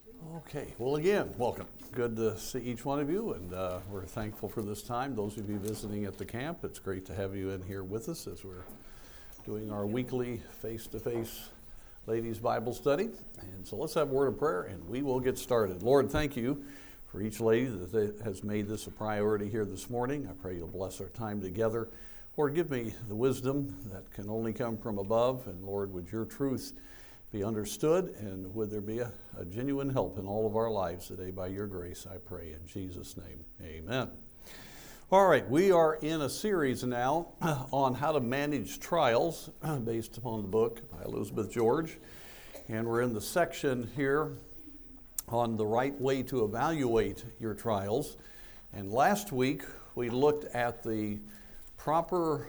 Okay, well again, welcome. Good to see each one of you, and we're thankful for this time. Those of you visiting at the camp, it's great to have you in here with us as we're doing our weekly face-to-face ladies' Bible study. And so let's have a word of prayer, and we will get started. Lord, thank you for each lady that has made this a priority here this morning. I pray you'll bless our time together. Lord, give me the wisdom that can only come from above, and Lord, would your truth be understood, and would there be a genuine help in all of our lives today by your grace, I pray in Jesus' name, amen. All right, we are in a series now on how to manage trials based upon the book by Elizabeth George, and we're in the section here on the right way to evaluate your trials. And last week we looked at the proper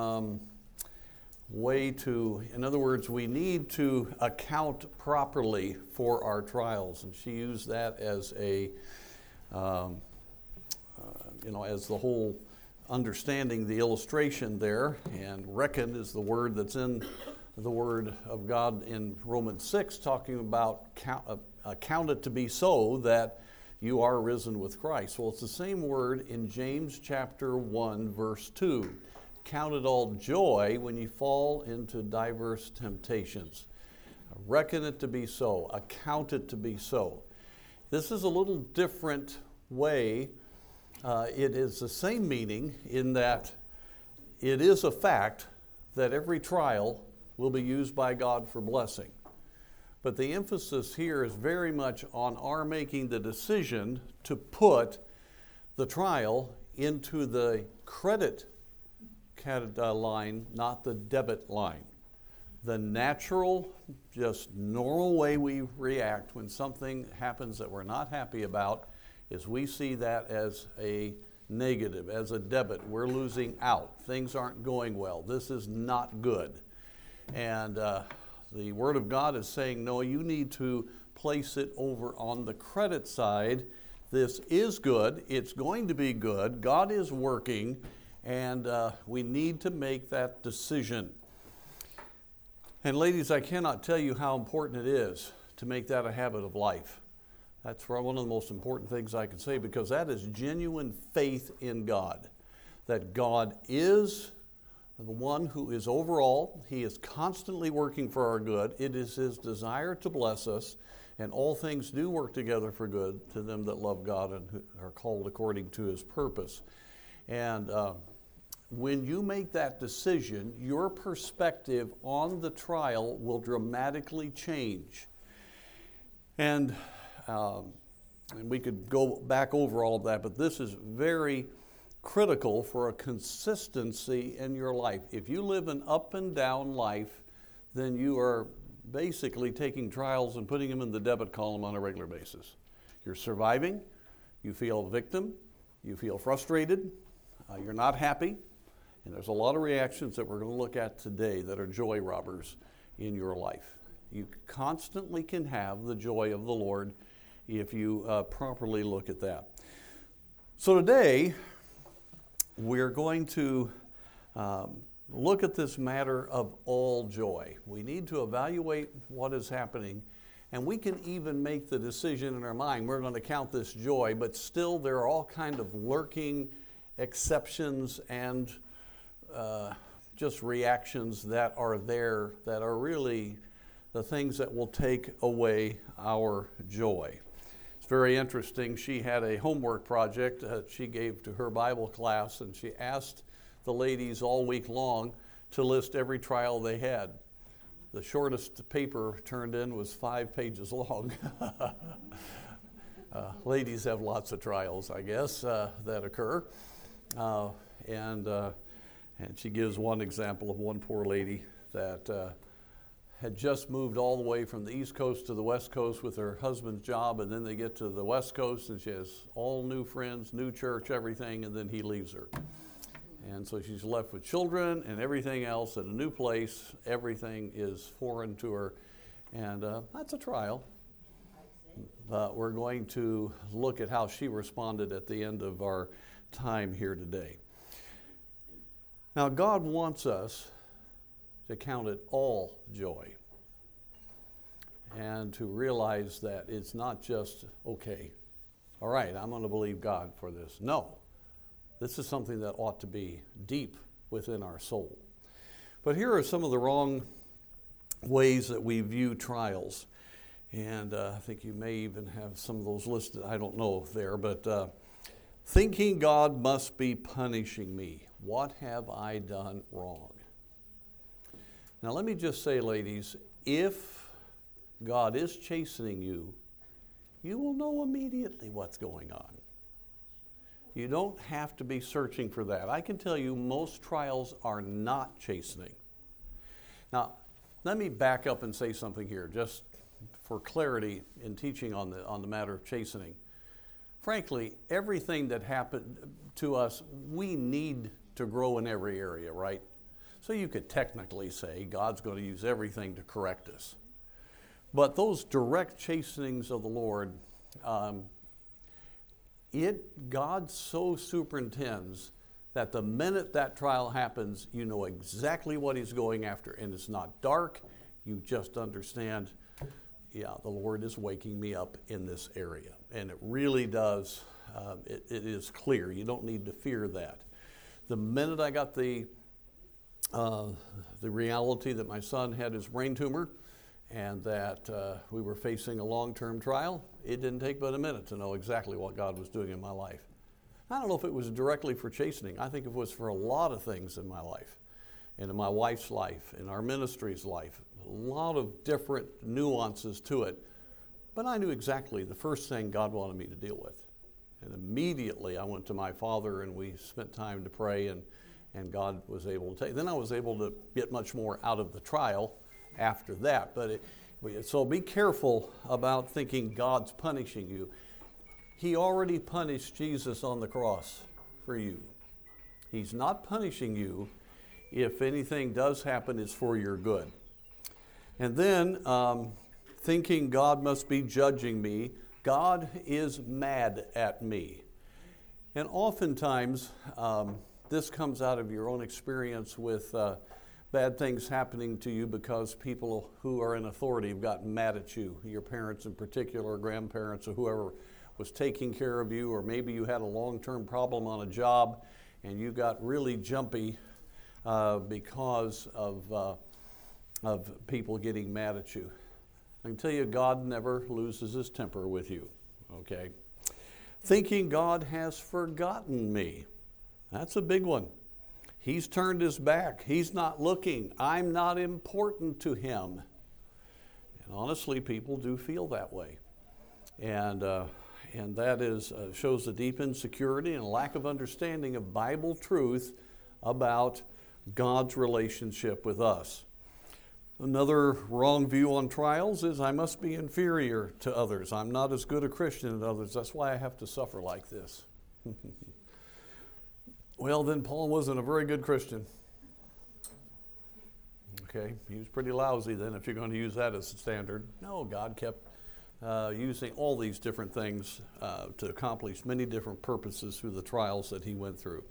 way to, in other words, we need to account properly for our trials. And she used that as a, as the whole understanding the illustration there. And reckon is the word that's in the Word of God in Romans 6, talking about count it to be so that you are risen with Christ. Well, it's the same word in James chapter 1, verse 2. Count it all joy when you fall into diverse temptations. Reckon it to be so. Account it to be so. This is a little different way. It is the same meaning in that it is a fact that every trial will be used by God for blessing. But the emphasis here is very much on our making the decision to put the trial into the credit line, not the debit line. The natural, just normal way we react when something happens that we're not happy about is we see that as a negative, as a debit. We're losing out. Things aren't going well. This is not good. And the Word of God is saying, no, you need to place it over on the credit side. This is good. It's going to be good. God is working. And we need to make that decision. And ladies, I cannot tell you how important it is to make that a habit of life. That's one of the most important things I can say, because that is genuine faith in God. That God is the one who is over all. He is constantly working for our good. It is His desire to bless us. And all things do work together for good to them that love God and who are called according to His purpose. And when you make that decision, your perspective on the trial will dramatically change. And we could go back over all of that, but this is very critical for a consistency in your life. If you live an up and down life, then you are basically taking trials and putting them in the debit column on a regular basis. You're surviving, you feel victim, you feel frustrated, you're not happy. And there's a lot of reactions that we're going to look at today that are joy robbers in your life. You constantly can have the joy of the Lord if you properly look at that. So today, we're going to look at this matter of all joy. We need to evaluate what is happening, and we can even make the decision in our mind, we're going to count this joy, but still there are all kind of lurking exceptions and just reactions that are there that are really the things that will take away our joy. It's very interesting. She had a homework project she gave to her Bible class, and she asked the ladies all week long to list every trial they had. The shortest paper turned in was 5 pages long. Ladies have lots of trials, I guess, that occur. And she gives one example of one poor lady that had just moved all the way from the East Coast to the West Coast with her husband's job, and then they get to the West Coast and she has all new friends, new church, everything, and then he leaves her. And so she's left with children and everything else in a new place. Everything is foreign to her, and that's a trial. But we're going to look at how she responded at the end of our time here today. Now, God wants us to count it all joy. and to realize that it's not just, okay, all right, I'm going to believe God for this. No, this is something that ought to be deep within our soul. But here are some of the wrong ways that we view trials. And I think you may even have some of those listed. I don't know there, but thinking God must be punishing me. What have I done wrong? Now let me just say, ladies, if God is chastening you, you will know immediately what's going on. You don't have to be searching for that. I can tell you most trials are not chastening. Now, let me back up and say something here, just for clarity in teaching on the matter of chastening. Frankly, everything that happened to us, we need to grow in every area, right? So you could technically say God's going to use everything to correct us. But those direct chastenings of the Lord, God so superintends that the minute that trial happens, you know exactly what he's going after. And it's not dark. You just understand, yeah, the Lord is waking me up in this area. And it really does, it is clear. You don't need to fear that. The minute I got the reality that my son had his brain tumor and that we were facing a long-term trial, it didn't take but a minute to know exactly what God was doing in my life. I don't know if it was directly for chastening. I think it was for a lot of things in my life, and in my wife's life, in our ministry's life. A lot of different nuances to it. But I knew exactly the first thing God wanted me to deal with. And immediately I went to my father and we spent time to pray, and God was able to take. Then I was able to get much more out of the trial after that. So be careful about thinking God's punishing you. He already punished Jesus on the cross for you. He's not punishing you. If anything does happen, it's for your good. And then thinking God must be judging me. God is mad at me. And oftentimes, this comes out of your own experience with bad things happening to you because people who are in authority have gotten mad at you, your parents in particular, or grandparents, or whoever was taking care of you, or maybe you had a long-term problem on a job and you got really jumpy because of people getting mad at you. I can tell you, God never loses his temper with you, okay? Thinking God has forgotten me. That's a big one. He's turned his back. He's not looking. I'm not important to him. And honestly, people do feel that way. And that shows a deep insecurity and a lack of understanding of Bible truth about God's relationship with us. Another wrong view on trials is I must be inferior to others. I'm not as good a Christian as others. That's why I have to suffer like this. Well, then Paul wasn't a very good Christian. Okay, he was pretty lousy then if you're going to use that as a standard. No, God kept using all these different things to accomplish many different purposes through the trials that he went through.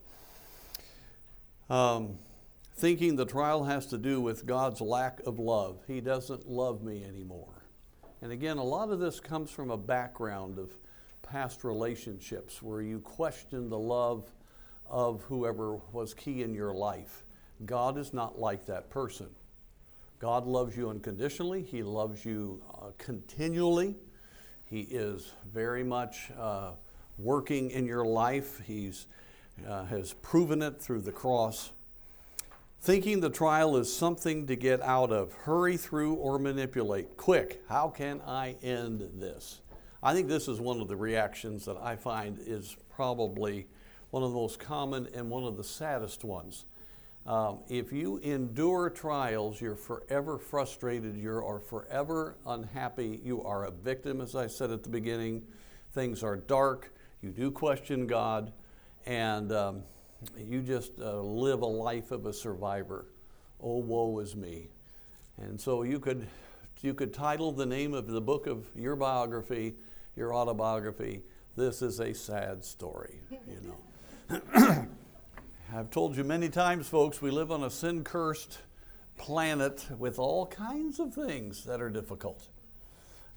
Thinking the trial has to do with God's lack of love. He doesn't love me anymore. And again, a lot of this comes from a background of past relationships where you question the love of whoever was key in your life. God is not like that person. God loves you unconditionally. He loves you continually. He is very much working in your life. He's has proven it through the cross. Thinking the trial is something to get out of, hurry through or manipulate. Quick, how can I end this? I think this is one of the reactions that I find is probably one of the most common and one of the saddest ones. If you endure trials, you're forever frustrated, you are forever unhappy, you are a victim, as I said at the beginning. Things are dark, you do question God, and you just live a life of a survivor. Oh, woe is me. And so you could title the name of the book of your biography, your autobiography, This is a Sad Story, you know. I've told you many times, folks, we live on a sin-cursed planet with all kinds of things that are difficult.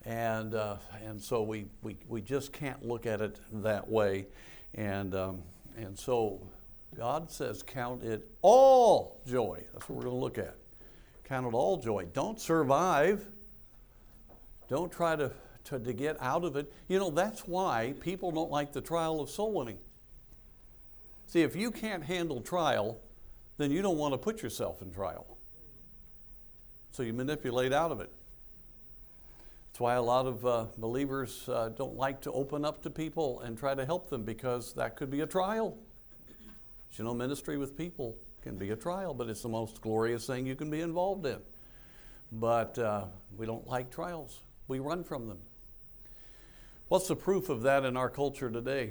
And so we just can't look at it that way. And so God says, count it all joy. That's what we're going to look at. Count it all joy. Don't survive. Don't try to get out of it. You know, that's why people don't like the trial of soul winning. See, if you can't handle trial, then you don't want to put yourself in trial. So you manipulate out of it. That's why a lot of believers don't like to open up to people and try to help them, because that could be a trial. You know, ministry with people can be a trial, but it's the most glorious thing you can be involved in. But we don't like trials. We run from them. What's the proof of that in our culture today?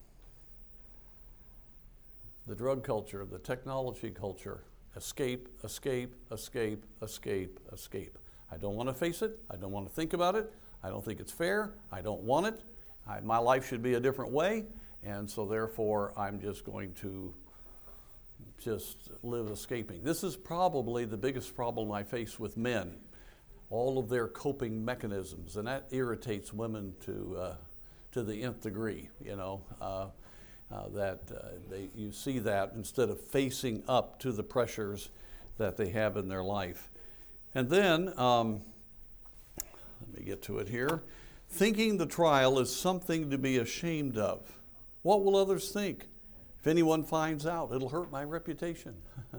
The drug culture, the technology culture. Escape, escape, escape, escape, escape. I don't want to face it. I don't want to think about it. I don't think it's fair. I don't want it. My life should be a different way. And so therefore, I'm just going to just live escaping. This is probably the biggest problem I face with men. All of their coping mechanisms. And that irritates women to the nth degree, you know. You see that instead of facing up to the pressures that they have in their life. And then, let me get to it here. Thinking the trial is something to be ashamed of. What will others think? If anyone finds out, it'll hurt my reputation.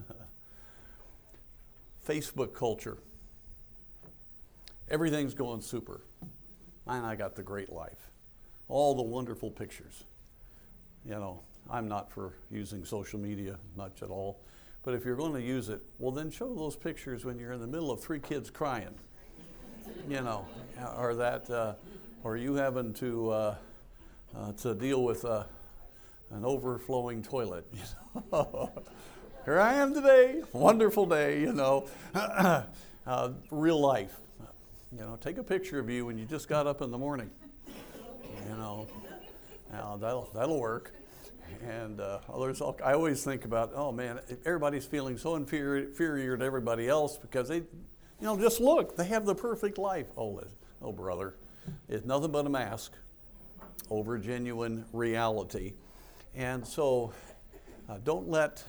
Facebook culture. Everything's going super. Man, I got the great life. All the wonderful pictures. You know, I'm not for using social media much at all. But if you're going to use it, well, then show those pictures when you're in the middle of 3 kids crying. You know, or you having to deal with an overflowing toilet. You know? Here I am today, wonderful day. You know, real life. You know, take a picture of you when you just got up in the morning. You know, now that'll work. And I always think about, oh man, everybody's feeling so inferior to everybody else because they, you know, just look, they have the perfect life. Oh brother, it's nothing but a mask over genuine reality. And so don't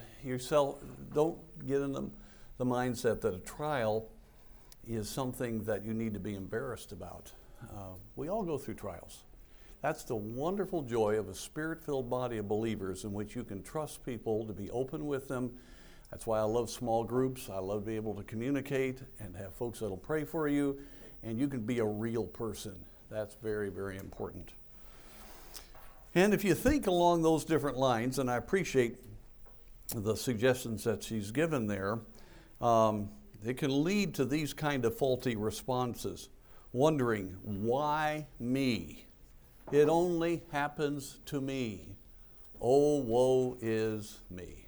get in the mindset that a trial is something that you need to be embarrassed about. We all go through trials. That's the wonderful joy of a spirit-filled body of believers in which you can trust people, to be open with them. That's why I love small groups. I love being able to communicate and have folks that'll pray for you, and you can be a real person. That's very, very important. And if you think along those different lines, and I appreciate the suggestions that she's given there, it can lead to these kind of faulty responses, wondering, why me? It only happens to me. Oh, woe is me.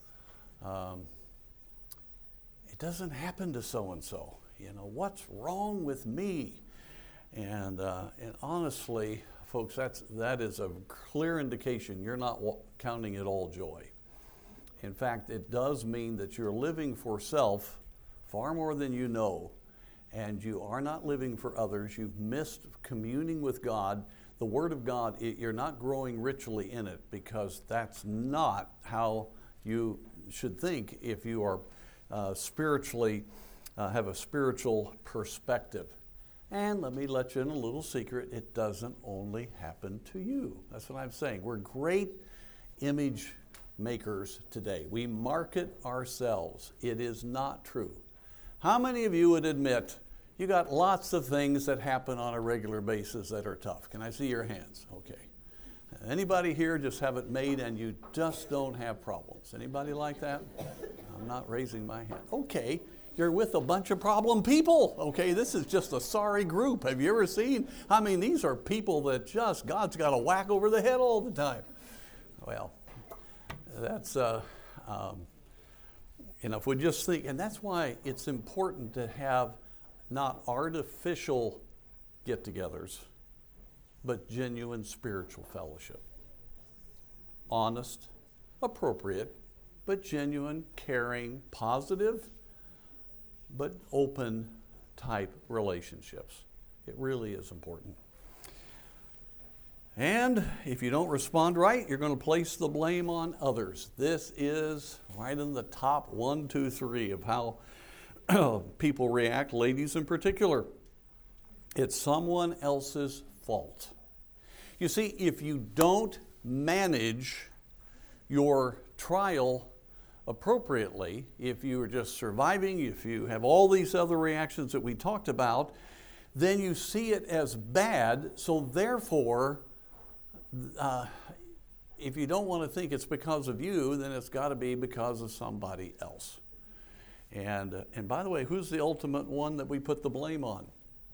It doesn't happen to so-and-so. You know, what's wrong with me? And honestly, folks, that is a clear indication you're not counting it all joy. In fact, it does mean that you're living for self far more than you know, and you are not living for others. You've missed communing with God. The Word of God, you're not growing richly in it, because that's not how you should think if you are spiritually, have a spiritual perspective. And let me let you in a little secret. It doesn't only happen to you. That's what I'm saying. We're great image makers today. We market ourselves. It is not true. How many of you would admit you got lots of things that happen on a regular basis that are tough? Can I see your hands? Okay. Anybody here just have it made and you just don't have problems? Anybody like that? I'm not raising my hand. Okay. You're with a bunch of problem people. Okay, this is just a sorry group. Have you ever seen? I mean, these are people that just God's got a whack over the head all the time. Well, that's, if we just think, and that's why it's important to have not artificial get-togethers, but genuine spiritual fellowship. Honest, appropriate, but genuine, caring, positive, but open type relationships. It really is important. And if you don't respond right, you're going to place the blame on others. This is right in the top 1, 2, 3 of how people react, ladies in particular. It's someone else's fault. You see, if you don't manage your trial appropriately, if you are just surviving, if you have all these other reactions that we talked about, then you see it as bad. So therefore, if you don't want to think it's because of you, then it's got to be because of somebody else. And by the way, who's the ultimate one that we put the blame on?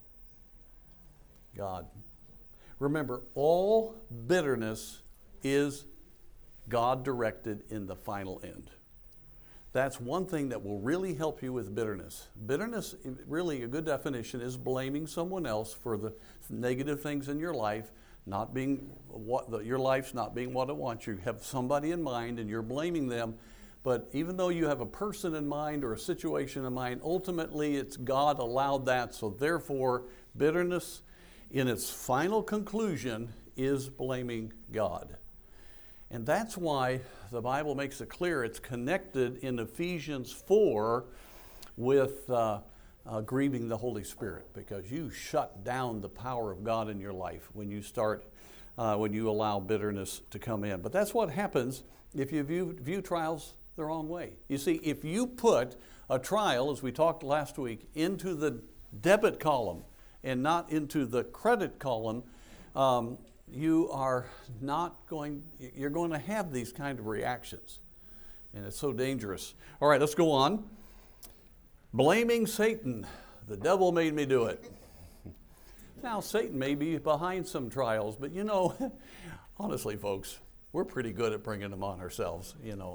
God. Remember, all bitterness is God-directed in the final end. That's one thing that will really help you with bitterness. Bitterness, really a good definition, is blaming someone else for the negative things in your life, not being your life's not being what it wants. You have somebody in mind and you're blaming them, but even though you have a person in mind or a situation in mind, ultimately it's God allowed that, so therefore bitterness in its final conclusion is blaming God. And that's why the Bible makes it clear it's connected in Ephesians 4 with grieving the Holy Spirit, because you shut down the power of God in your life when you allow bitterness to come in. But that's what happens if you view trials the wrong way. You see, if you put a trial, as we talked last week, into the debit column and not into the credit column, you're going to have these kind of reactions. And it's so dangerous. All right, let's go on. Blaming Satan. The devil made me do it. Now, Satan may be behind some trials, but honestly, folks, we're pretty good at bringing them on ourselves.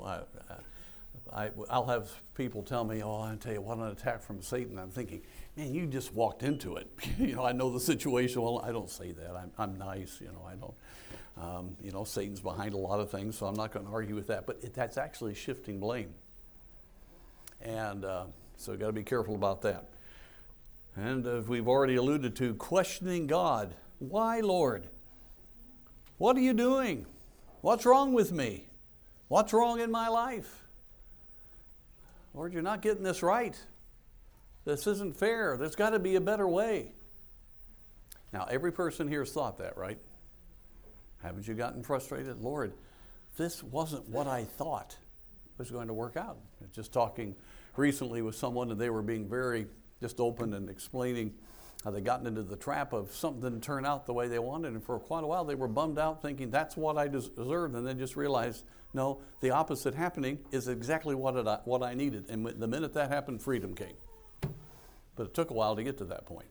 I'll have people tell me, I tell you what, an attack from Satan. I'm thinking, man, you just walked into it. I know the situation. Well, I don't say that. I'm nice. I don't. Satan's behind a lot of things, so I'm not going to argue with that. But that's actually shifting blame. And so we've got to be careful about that. And as we've already alluded to, questioning God. Why, Lord? What are you doing? What's wrong with me? What's wrong in my life? Lord, you're not getting this right. This isn't fair. There's got to be a better way. Now, every person here has thought that, right? Haven't you gotten frustrated? Lord, this wasn't what I thought was going to work out. Just talking recently with someone, and they were being very just open and explaining how they gotten into the trap of something didn't turn out the way they wanted, and for quite a while they were bummed out thinking that's what I deserved, and then just realized, no, the opposite happening is exactly what I needed. And the minute that happened, freedom came. But it took a while to get to that point.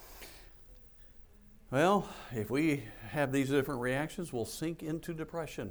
Well, if we have these different reactions, we'll sink into depression.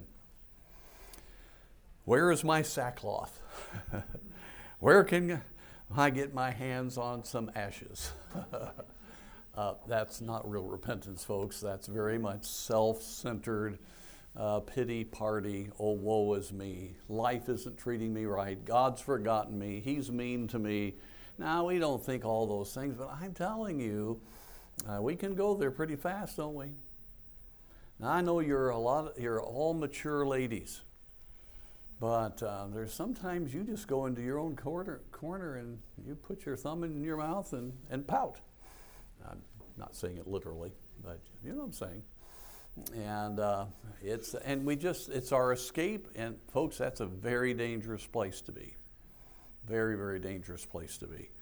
Where is my sackcloth? Where can I get my hands on some ashes? That's not real repentance, folks. That's very much self-centered, pity party. Oh, woe is me. Life isn't treating me right. God's forgotten me. He's mean to me. Now, we don't think all those things, but I'm telling you, we can go there pretty fast, don't we? Now, I know you're all mature ladies. But there's sometimes you just go into your own corner and you put your thumb in your mouth and pout. I'm not saying it literally, but you know what I'm saying. And it's our escape. And folks, that's a very dangerous place to be. Very, very dangerous place to be.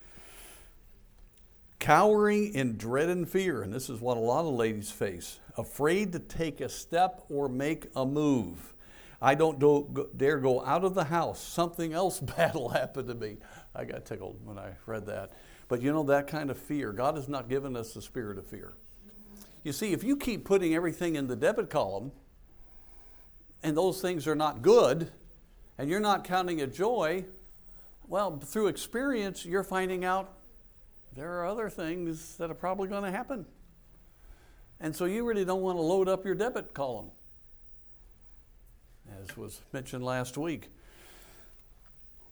Cowering in dread and fear, and this is what a lot of ladies face. Afraid to take a step or make a move. I don't dare go out of the house. Something else bad will happen to me. I got tickled when I read that. But that kind of fear, God has not given us the spirit of fear. You see, if you keep putting everything in the debit column, and those things are not good, and you're not counting it joy, well, through experience, you're finding out there are other things that are probably going to happen. And so you really don't want to load up your debit column. As was mentioned last week,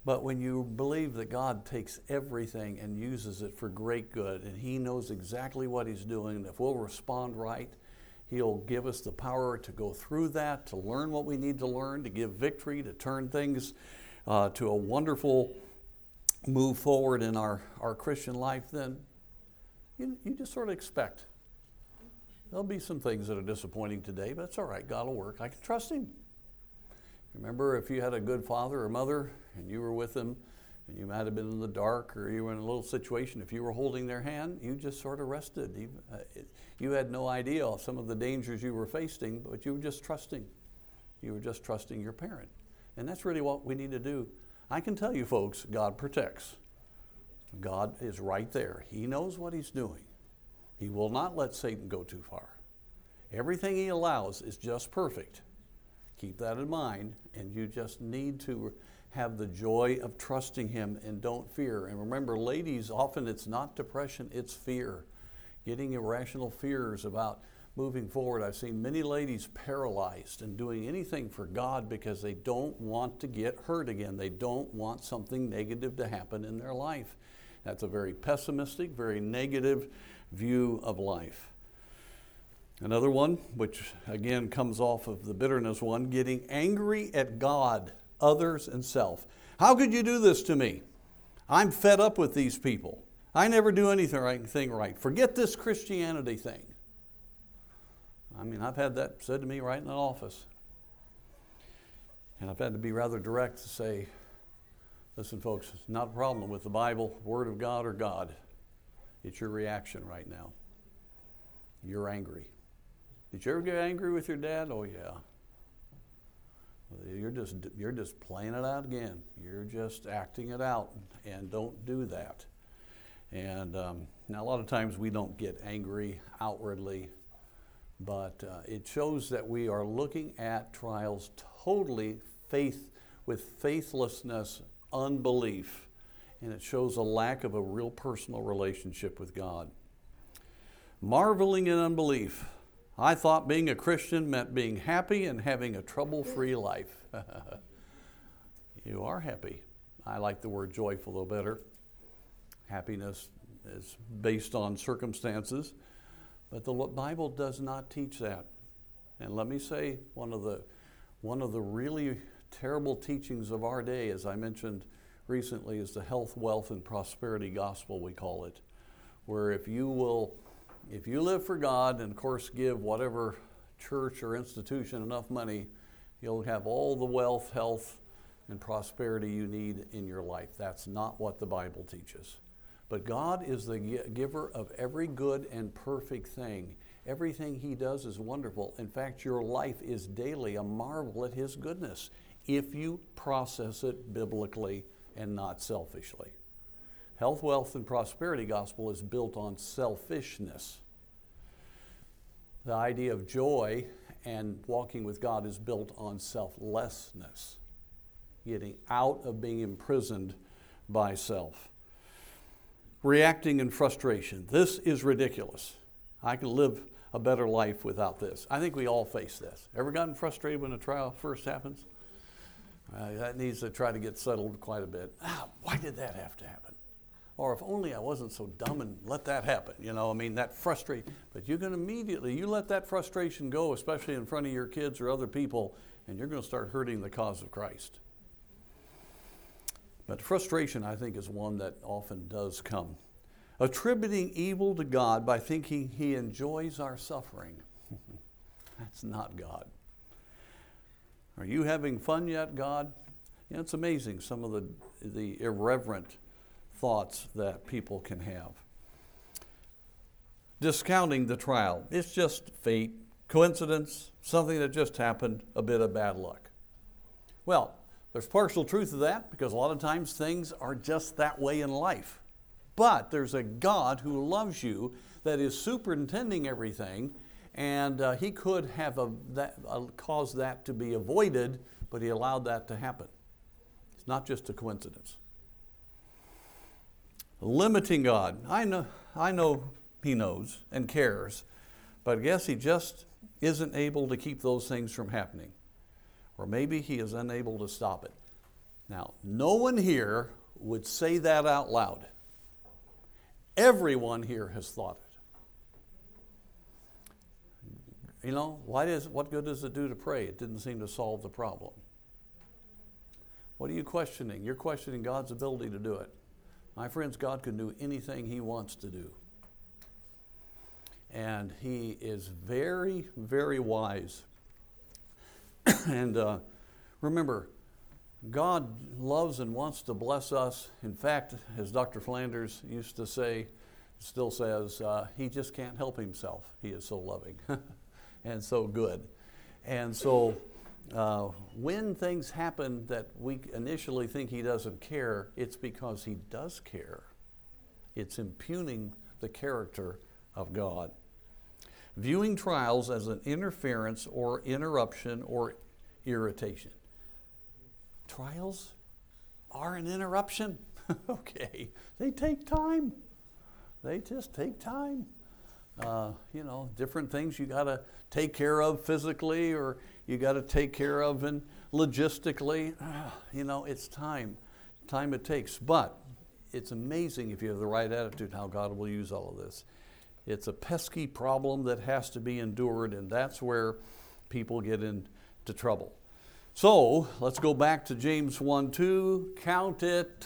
But when you believe that God takes everything and uses it for great good, and He knows exactly what He's doing, if we'll respond right, He'll give us the power to go through that, to learn what we need to learn, to give victory, to turn things to a wonderful move forward in our Christian life, then you just sort of expect. There'll be some things that are disappointing today, but it's all right. God will work. I can trust Him. Remember, if you had a good father or mother and you were with them and you might have been in the dark or you were in a little situation, if you were holding their hand, you just sort of rested. You had no idea of some of the dangers you were facing, but you were just trusting. You were just trusting your parent. And that's really what we need to do. I can tell you, folks, God protects. God is right there. He knows what He's doing. He will not let Satan go too far. Everything he allows is just perfect. Keep that in mind, and you just need to have the joy of trusting Him and don't fear. And remember, ladies, often it's not depression, it's fear. Getting irrational fears about moving forward. I've seen many ladies paralyzed and doing anything for God because they don't want to get hurt again. They don't want something negative to happen in their life. That's a very pessimistic, very negative view of life. Another one, which again comes off of the bitterness one, getting angry at God, others, and self. How could you do this to me? I'm fed up with these people. I never do anything right. Forget this Christianity thing. I mean, I've had that said to me right in the office. And I've had to be rather direct to say, listen, folks, it's not a problem with the Bible, Word of God, or God. It's your reaction right now. You're angry. Did you ever get angry with your dad? Oh, yeah. You're just playing it out again. You're just acting it out, and don't do that. And now a lot of times we don't get angry outwardly, but it shows that we are looking at trials totally with faithlessness, unbelief, and it shows a lack of a real personal relationship with God. Marveling in unbelief. I thought being a Christian meant being happy and having a trouble-free life. You are happy. I like the word joyful, though, better. Happiness is based on circumstances, but the Bible does not teach that. And let me say, one of the really terrible teachings of our day, as I mentioned recently, is the health, wealth, and prosperity gospel, we call it, where if you live for God and, of course, give whatever church or institution enough money, you'll have all the wealth, health, and prosperity you need in your life. That's not what the Bible teaches. But God is the giver of every good and perfect thing. Everything He does is wonderful. In fact, your life is daily a marvel at His goodness if you process it biblically and not selfishly. Health, wealth, and prosperity gospel is built on selfishness. The idea of joy and walking with God is built on selflessness, getting out of being imprisoned by self. Reacting in frustration. This is ridiculous. I can live a better life without this. I think we all face this. Ever gotten frustrated when a trial first happens? That needs to try to get settled quite a bit. Why did that have to happen? Or if only I wasn't so dumb and let that happen. That frustrate. But you can immediately, you let that frustration go, especially in front of your kids or other people, and you're going to start hurting the cause of Christ. But frustration, I think, is one that often does come. Attributing evil to God by thinking He enjoys our suffering. That's not God. Are you having fun yet, God? It's amazing some of the irreverent thoughts that people can have. Discounting the trial. It's just fate, coincidence, something that just happened, a bit of bad luck. Well, there's partial truth to that because a lot of times things are just that way in life. But there's a God who loves you that is superintending everything, and He could have caused that to be avoided, but He allowed that to happen. It's not just a coincidence. Limiting God. I know He knows and cares, but I guess He just isn't able to keep those things from happening. Or maybe He is unable to stop it. Now, no one here would say that out loud. Everyone here has thought it. You know, what good does it do to pray? It didn't seem to solve the problem. What are you questioning? You're questioning God's ability to do it. My friends, God can do anything He wants to do. And He is very, very wise. And remember, God loves and wants to bless us. In fact, as Dr. Flanders used to say, still says, He just can't help Himself. He is so loving and so good. And so when things happen that we initially think He doesn't care, it's because He does care. It's impugning the character of God. Viewing trials as an interference or interruption or irritation. Trials are an interruption. Okay, they take time. They just take time. Different things you got to take care of physically, or you got to take care of and logistically. It's time it takes. But it's amazing if you have the right attitude how God will use all of this. It's a pesky problem that has to be endured, and that's where people get into trouble. So let's go back to James 1:2. Count it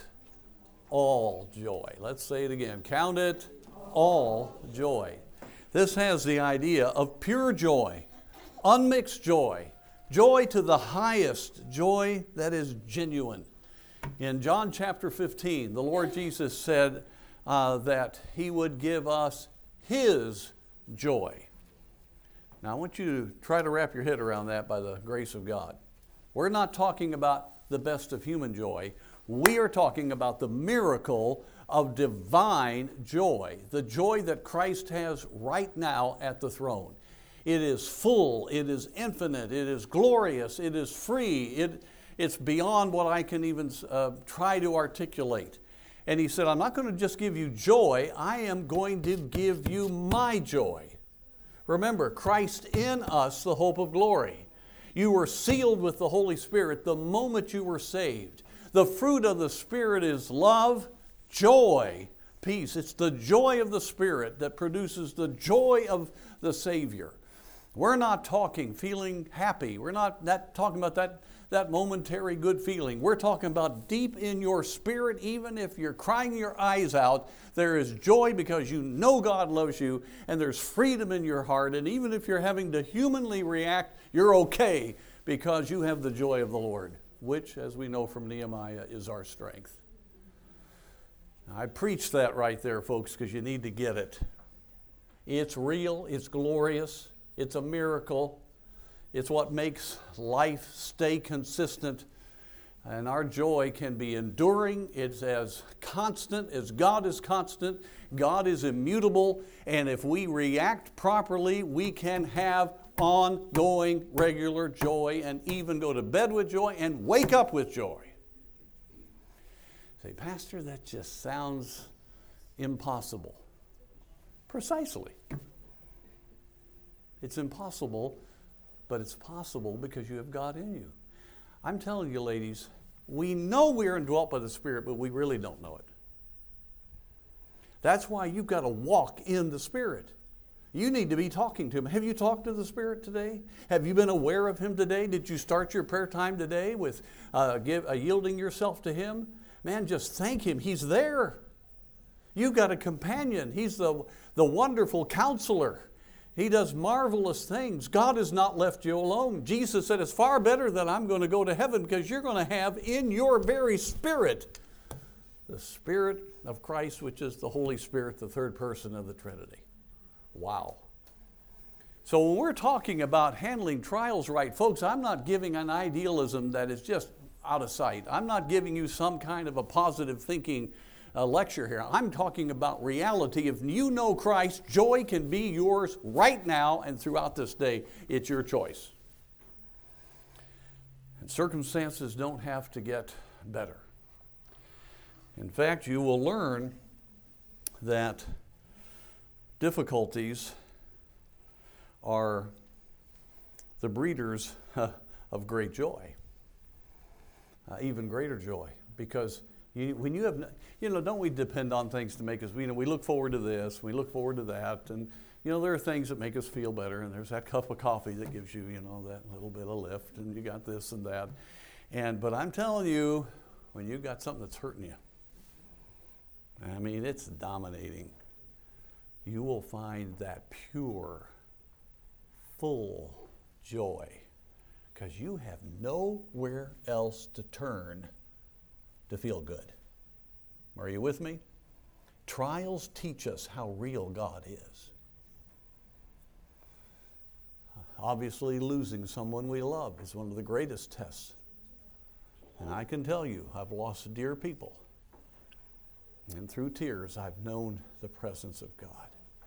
all joy. Let's say it again. Count it all joy. This has the idea of pure joy, unmixed joy, joy to the highest, joy that is genuine. In John chapter 15, the Lord Jesus said that He would give us His joy. Now I want you to try to wrap your head around that by the grace of God. We're not talking about the best of human joy. We are talking about the miracle of divine joy, the joy that Christ has right now at the throne. It is full, it is infinite, it is glorious, it is free, it's beyond what I can even try to articulate. And He said, I'm not going to just give you joy, I am going to give you my joy. Remember, Christ in us, the hope of glory. You were sealed with the Holy Spirit the moment you were saved. The fruit of the Spirit is love, joy, peace. It's the joy of the Spirit that produces the joy of the Savior. We're not talking feeling happy. We're not talking about that momentary good feeling. We're talking about deep in your spirit, even if you're crying your eyes out, there is joy because you know God loves you, and there's freedom in your heart. And even if you're having to humanly react, you're okay because you have the joy of the Lord, which, as we know from Nehemiah, is our strength. Now, I preached that right there, folks, because you need to get it. It's real, it's glorious, it's a miracle. It's what makes life stay consistent. And our joy can be enduring. It's as constant as God is constant. God is immutable. And if we react properly, we can have ongoing, regular joy and even go to bed with joy and wake up with joy. Say, Pastor, that just sounds impossible. Precisely. It's impossible, but it's possible because you have God in you. I'm telling you, ladies, we know we are indwelt by the Spirit, but we really don't know it. That's why you've got to walk in the Spirit. You need to be talking to Him. Have you talked to the Spirit today? Have you been aware of Him today? Did you start your prayer time today with yielding yourself to Him? Man, just thank Him. He's there. You've got a companion. He's the wonderful counselor. He does marvelous things. God has not left you alone. Jesus said, it's far better that I'm going to go to heaven because you're going to have in your very spirit the Spirit of Christ, which is the Holy Spirit, the third person of the Trinity. Wow. So when we're talking about handling trials right, folks, I'm not giving an idealism that is just out of sight. I'm not giving you some kind of a positive thinking lecture here. I'm talking about reality. If you know Christ, joy can be yours right now and throughout this day. It's your choice. And circumstances don't have to get better. In fact, you will learn that difficulties are the breeders of great joy. even greater joy. Because when you have, don't we depend on things to make us, we look forward to this, we look forward to that, and there are things that make us feel better, and there's that cup of coffee that gives you, that little bit of lift, and you got this and that. But I'm telling you, when you got something that's hurting you, it's dominating, you will find that pure, full joy, because you have nowhere else to turn to feel good. Are you with me? Trials teach us how real God is. Obviously, losing someone we love is one of the greatest tests. And I can tell you, I've lost dear people. And through tears, I've known the presence of God.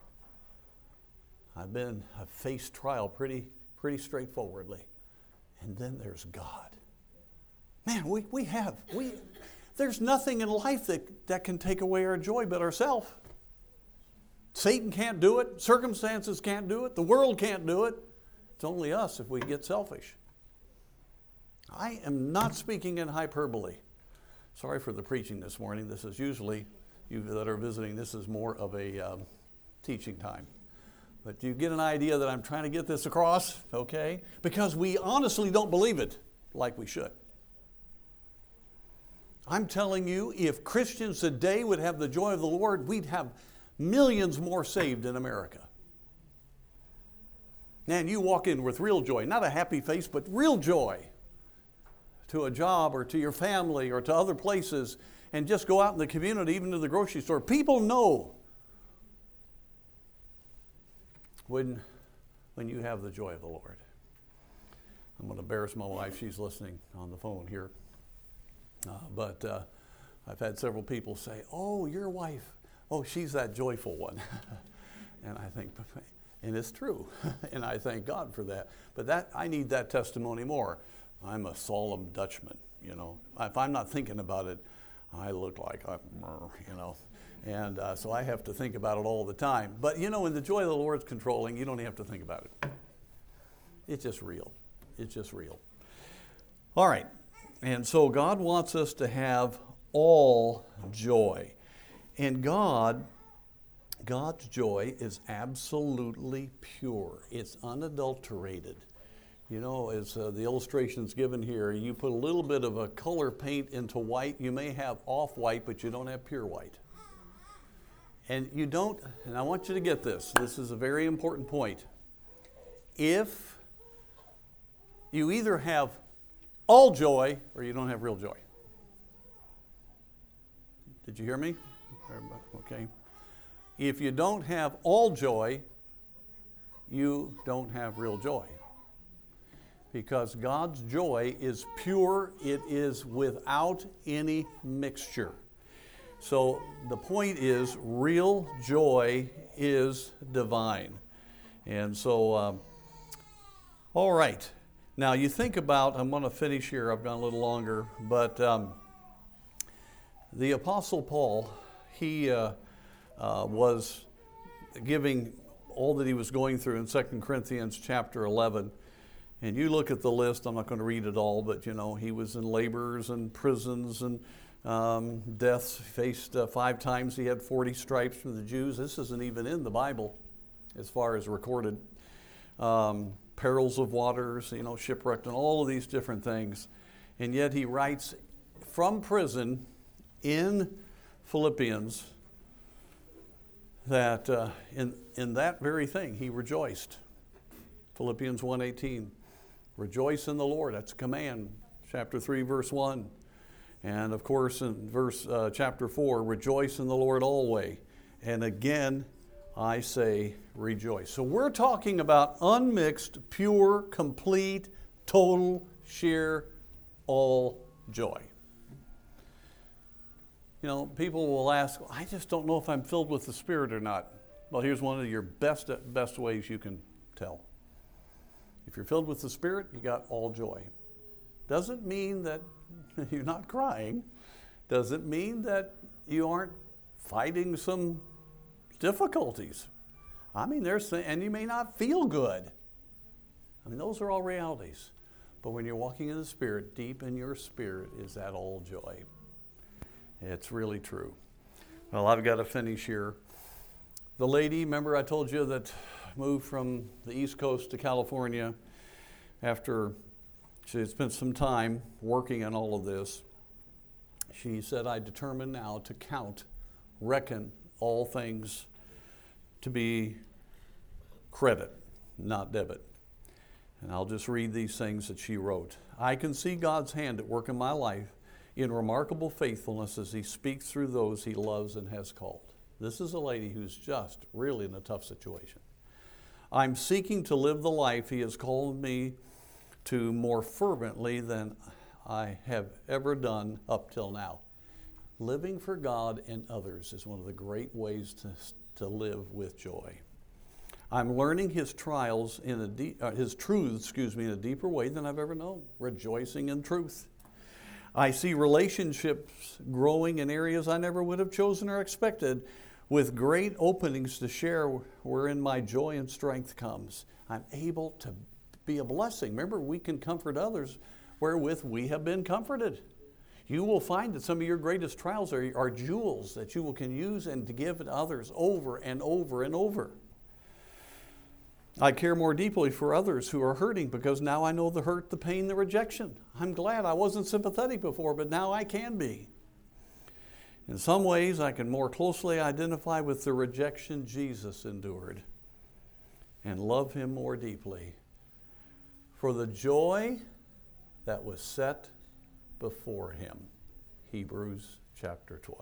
I've faced trial pretty straightforwardly. And then there's God. Man, there's nothing in life that can take away our joy but ourselves. Satan can't do it. Circumstances can't do it. The world can't do it. It's only us if we get selfish. I am not speaking in hyperbole. Sorry for the preaching this morning. This is usually, you that are visiting, this is more of a teaching time. But do you get an idea that I'm trying to get this across? Okay? Because we honestly don't believe it like we should. I'm telling you, if Christians today would have the joy of the Lord, we'd have millions more saved in America. Man, you walk in with real joy, not a happy face, but real joy to a job or to your family or to other places, and just go out in the community, even to the grocery store. People know when you have the joy of the Lord. I'm going to embarrass my wife. She's listening on the phone here. But I've had several people say, "Oh, your wife, she's that joyful one." And I think, and it's true. And I thank God for that. But I need that testimony more. I'm a solemn Dutchman, If I'm not thinking about it, I look like I'm, And so I have to think about it all the time. But, when the joy of the Lord's controlling, you don't have to think about it. It's just real. It's just real. All right. And so God wants us to have all joy. And God's joy is absolutely pure. It's unadulterated. As the illustration's given here, you put a little bit of a color paint into white. You may have off-white, but you don't have pure white. And I want you to get this. This is a very important point. If you either have all joy or you don't have real joy. Did you hear me? Okay. If you don't have all joy, you don't have real joy. Because God's joy is pure, it is without any mixture. So the point is, real joy is divine. And so, all right. Now you think about, I'm going to finish here, I've gone a little longer, but the Apostle Paul, he was giving all that he was going through in 2 Corinthians chapter 11. And you look at the list, I'm not going to read it all, but he was in labors and prisons and deaths. He faced 5 times, he had 40 stripes from the Jews. This isn't even in the Bible as far as recorded. Perils of waters, shipwrecked, and all of these different things. And yet he writes from prison in Philippians that in that very thing he rejoiced. Philippians 1:18. Rejoice in the Lord. That's a command. Chapter 3, verse 1. And of course in chapter 4, rejoice in the Lord always. And again, I say rejoice. So we're talking about unmixed, pure, complete, total, sheer, all joy. People will ask, I just don't know if I'm filled with the Spirit or not. Well, here's one of your best ways you can tell. If you're filled with the Spirit, you got all joy. Doesn't mean that you're not crying. Doesn't mean that you aren't fighting some difficulties. And you may not feel good. Those are all realities. But when you're walking in the Spirit, deep in your spirit is that all joy. It's really true. Well, I've got to finish here. The lady, remember I told you that moved from the East Coast to California after she had spent some time working on all of this. She said, I determined now to reckon all things to be credit, not debit. And I'll just read these things that she wrote. I can see God's hand at work in my life in remarkable faithfulness as He speaks through those He loves and has called. This is a lady who's just really in a tough situation. I'm seeking to live the life He has called me to more fervently than I have ever done up till now. Living for God and others is one of the great ways to live with joy. I'm learning His trials His truths, in a deeper way than I've ever known. Rejoicing in truth. I see relationships growing in areas I never would have chosen or expected, with great openings to share wherein my joy and strength comes. I'm able to be a blessing. Remember, we can comfort others wherewith we have been comforted. You will find that some of your greatest trials are jewels that you can use and to give to others over and over and over. I care more deeply for others who are hurting because now I know the hurt, the pain, the rejection. I'm glad I wasn't sympathetic before, but now I can be. In some ways, I can more closely identify with the rejection Jesus endured and love Him more deeply for the joy that was set before Him. Hebrews chapter 12.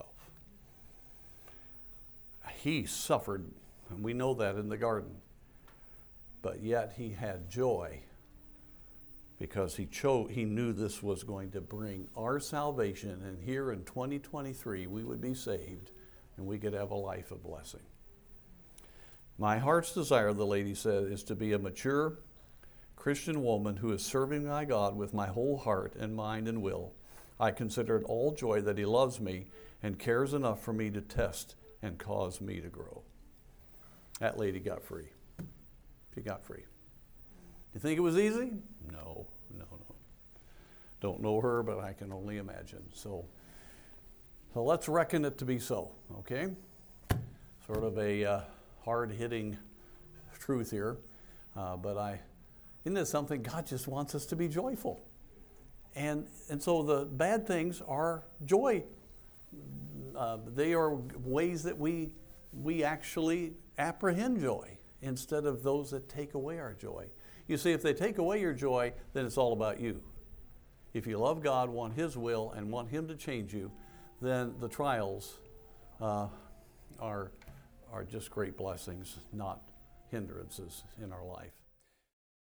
He suffered, and we know that in the garden. But yet He had joy because He knew this was going to bring our salvation, and here in 2023 we would be saved and we could have a life of blessing. My heart's desire, the lady said, is to be a mature Christian woman who is serving my God with my whole heart and mind and will. I consider it all joy that He loves me and cares enough for me to test and cause me to grow. That lady got free. She got free. You think it was easy? No. Don't know her, but I can only imagine. So let's reckon it to be so, okay? Sort of a hard-hitting truth here, but isn't it something? God just wants us to be joyful. And so the bad things are joy. They are ways that we actually apprehend joy instead of those that take away our joy. You see, if they take away your joy, then it's all about you. If you love God, want His will, and want Him to change you, then the trials are just great blessings, not hindrances in our life.